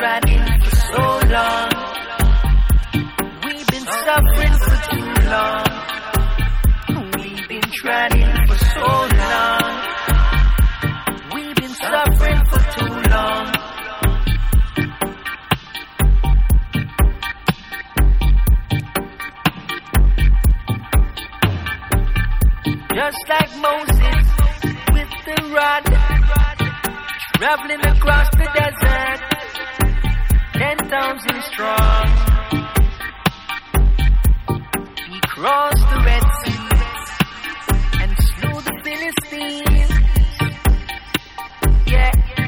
trying for so long. We've been suffering for too long. We've been trying for so long. We've been suffering for too long. Just like Moses with the rod, traveling across the desert, 10,000 strong. He crossed the Red Sea and slew the Philistines. Yeah.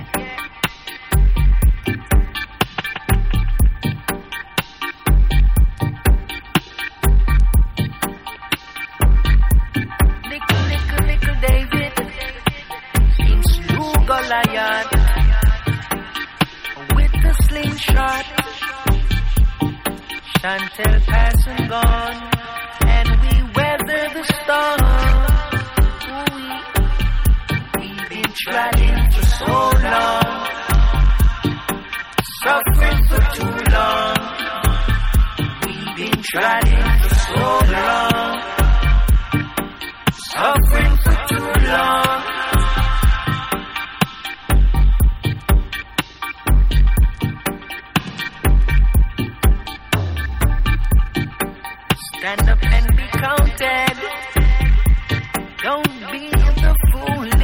Little David, he slew Goliath with a slingshot. Chantel passed and gone, and we weather the storm. We've been trying for so long, suffering for too long. We've been trying for so long, suffering for too long. Stand up and be counted. Don't be the fool